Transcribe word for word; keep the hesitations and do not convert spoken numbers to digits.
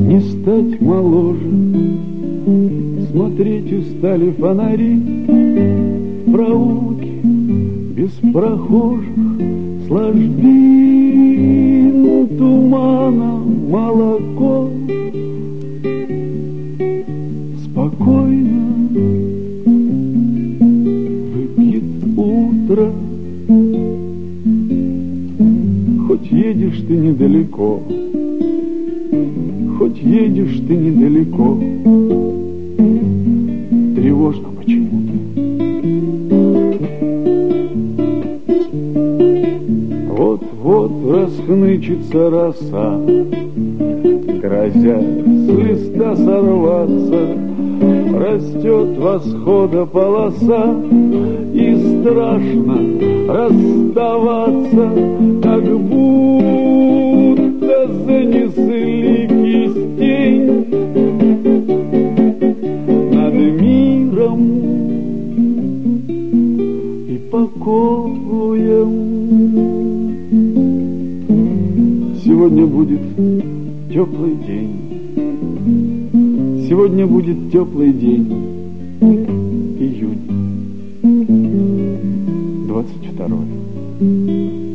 Не стать моложе, смотреть устали фонари, проулки без прохожих, с ложбин тумана молоко. Спокойно выпьет утро, хоть едешь ты недалеко, хоть едешь ты недалеко, тревожно почему-то. Вот-вот расхнычется роса, грозя с листа сорваться. Растет восхода полоса, и страшно расставаться, как будто занесли кистень над миром и покоем. Сегодня будет теплый день, сегодня будет теплый день, июнь, двадцать второе.